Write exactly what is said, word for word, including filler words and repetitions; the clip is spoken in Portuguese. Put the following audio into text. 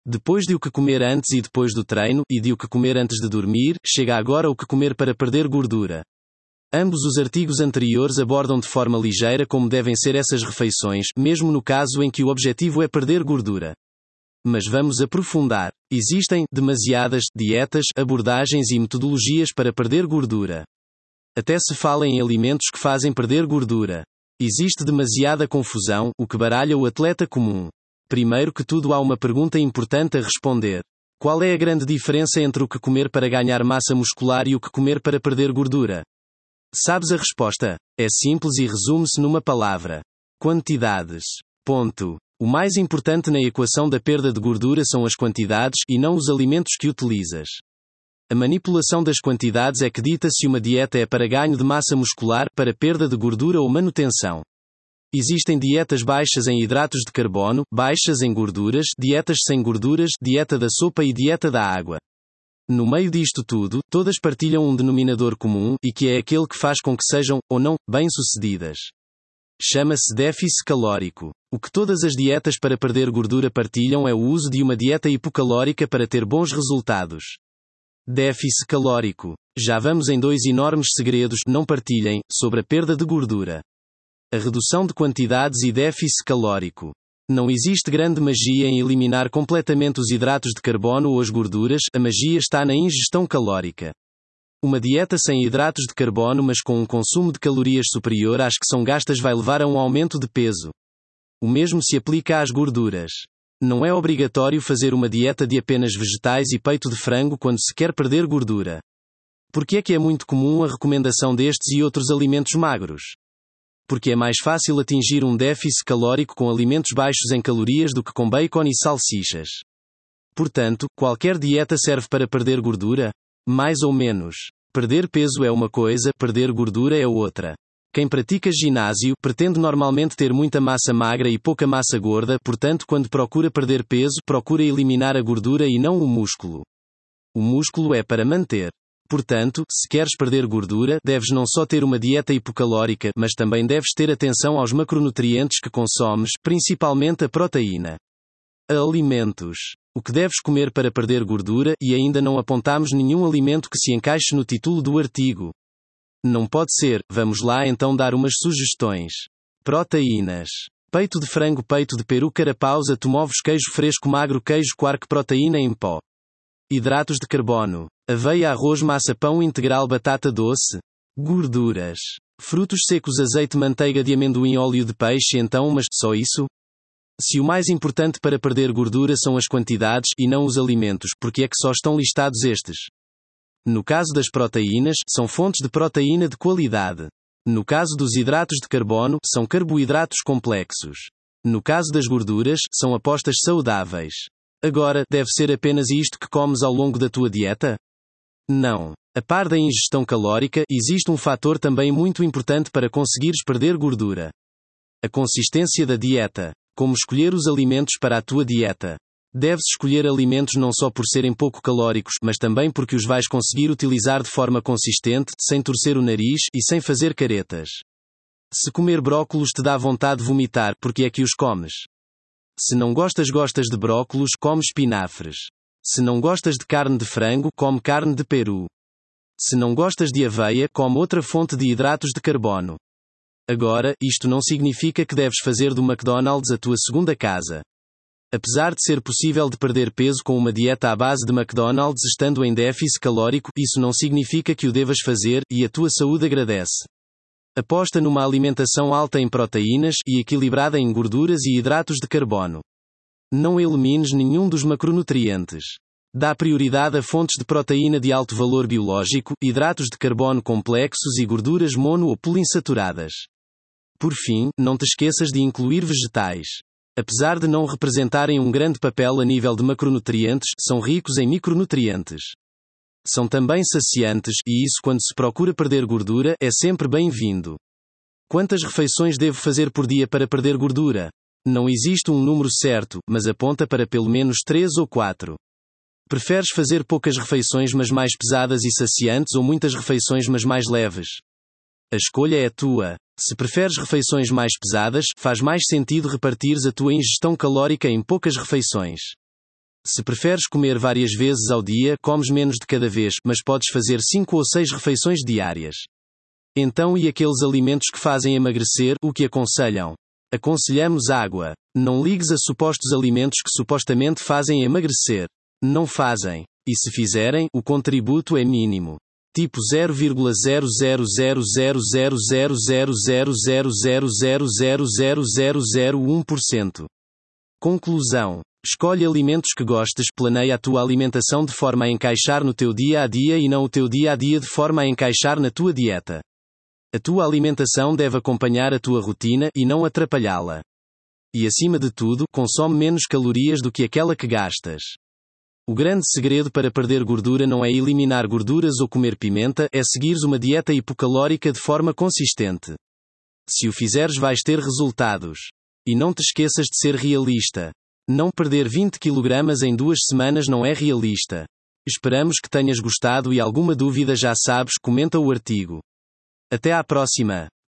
Depois de o que comer antes e depois do treino, e de o que comer antes de dormir, chega agora o que comer para perder gordura. Ambos os artigos anteriores abordam de forma ligeira como devem ser essas refeições, mesmo no caso em que o objetivo é perder gordura. Mas vamos aprofundar. Existem demasiadas dietas, abordagens e metodologias para perder gordura. Até se fala em alimentos que fazem perder gordura. Existe demasiada confusão, o que baralha o atleta comum. Primeiro que tudo há uma pergunta importante a responder. Qual é a grande diferença entre o que comer para ganhar massa muscular e o que comer para perder gordura? Sabes a resposta? É simples e resume-se numa palavra. Quantidades. Ponto. O mais importante na equação da perda de gordura são as quantidades, e não os alimentos que utilizas. A manipulação das quantidades é que dita se uma dieta é para ganho de massa muscular, para perda de gordura ou manutenção. Existem dietas baixas em hidratos de carbono, baixas em gorduras, dietas sem gorduras, dieta da sopa e dieta da água. No meio disto tudo, todas partilham um denominador comum, e que é aquele que faz com que sejam, ou não, bem-sucedidas. Chama-se déficit calórico. O que todas as dietas para perder gordura partilham é o uso de uma dieta hipocalórica para ter bons resultados. Déficit calórico. Já vamos em dois enormes segredos, não partilhem, sobre a perda de gordura. A redução de quantidades e déficit calórico. Não existe grande magia em eliminar completamente os hidratos de carbono ou as gorduras, a magia está na ingestão calórica. Uma dieta sem hidratos de carbono mas com um consumo de calorias superior às que são gastas vai levar a um aumento de peso. O mesmo se aplica às gorduras. Não é obrigatório fazer uma dieta de apenas vegetais e peito de frango quando se quer perder gordura. Por que é que é muito comum a recomendação destes e outros alimentos magros? Porque é mais fácil atingir um déficit calórico com alimentos baixos em calorias do que com bacon e salsichas. Portanto, qualquer dieta serve para perder gordura? Mais ou menos. Perder peso é uma coisa, perder gordura é outra. Quem pratica ginásio pretende normalmente ter muita massa magra e pouca massa gorda, portanto, quando procura perder peso, procura eliminar a gordura e não o músculo. O músculo é para manter. Portanto, se queres perder gordura, deves não só ter uma dieta hipocalórica, mas também deves ter atenção aos macronutrientes que consomes, principalmente a proteína. A alimentos. O que deves comer para perder gordura, e ainda não apontamos nenhum alimento que se encaixe no título do artigo. Não pode ser, vamos lá então dar umas sugestões. Proteínas. Peito de frango, peito de peru, carapaus, atum, ovos, queijo fresco, magro, queijo quark, proteína em pó. Hidratos de carbono. Aveia, arroz, massa, pão integral, batata doce. Gorduras. Frutos secos, azeite, manteiga de amendoim, óleo de peixe, então, mas só isso? Se o mais importante para perder gordura são as quantidades, e não os alimentos, porque é que só estão listados estes? No caso das proteínas, são fontes de proteína de qualidade. No caso dos hidratos de carbono, são carboidratos complexos. No caso das gorduras, são apostas saudáveis. Agora, deve ser apenas isto que comes ao longo da tua dieta? Não. A par da ingestão calórica, existe um fator também muito importante para conseguires perder gordura. A consistência da dieta. Como escolher os alimentos para a tua dieta. Deves escolher alimentos não só por serem pouco calóricos, mas também porque os vais conseguir utilizar de forma consistente, sem torcer o nariz e sem fazer caretas. Se comer brócolos te dá vontade de vomitar, porque é que os comes? Se não gostas gostas de brócolos, come espinafres. Se não gostas de carne de frango, come carne de peru. Se não gostas de aveia, come outra fonte de hidratos de carbono. Agora, isto não significa que deves fazer do McDonald's a tua segunda casa. Apesar de ser possível de perder peso com uma dieta à base de McDonald's estando em déficit calórico, isso não significa que o devas fazer, e a tua saúde agradece. Aposta numa alimentação alta em proteínas, e equilibrada em gorduras e hidratos de carbono. Não elimines nenhum dos macronutrientes. Dá prioridade a fontes de proteína de alto valor biológico, hidratos de carbono complexos e gorduras mono ou poliinsaturadas. Por fim, não te esqueças de incluir vegetais. Apesar de não representarem um grande papel a nível de macronutrientes, são ricos em micronutrientes. São também saciantes, e isso quando se procura perder gordura, é sempre bem-vindo. Quantas refeições devo fazer por dia para perder gordura? Não existe um número certo, mas aponta para pelo menos três ou quatro. Preferes fazer poucas refeições mas mais pesadas e saciantes ou muitas refeições mas mais leves? A escolha é tua. Se preferes refeições mais pesadas, faz mais sentido repartires a tua ingestão calórica em poucas refeições. Se preferes comer várias vezes ao dia, comes menos de cada vez, mas podes fazer cinco ou seis refeições diárias. Então, e aqueles alimentos que fazem emagrecer, o que aconselham? Aconselhamos água. Não ligues a supostos alimentos que supostamente fazem emagrecer. Não fazem. E se fizerem, o contributo é mínimo. Tipo zero vírgula zero zero zero zero zero zero zero zero zero zero zero zero zero zero zero um por cento. Conclusão. Escolhe alimentos que gostes, planeia a tua alimentação de forma a encaixar no teu dia a dia e não o teu dia a dia de forma a encaixar na tua dieta. A tua alimentação deve acompanhar a tua rotina e não atrapalhá-la. E acima de tudo, consome menos calorias do que aquela que gastas. O grande segredo para perder gordura não é eliminar gorduras ou comer pimenta, é seguires uma dieta hipocalórica de forma consistente. Se o fizeres, vais ter resultados. E não te esqueças de ser realista. Não perder vinte quilos em duas semanas não é realista. Esperamos que tenhas gostado e alguma dúvida já sabes, comenta o artigo. Até à próxima!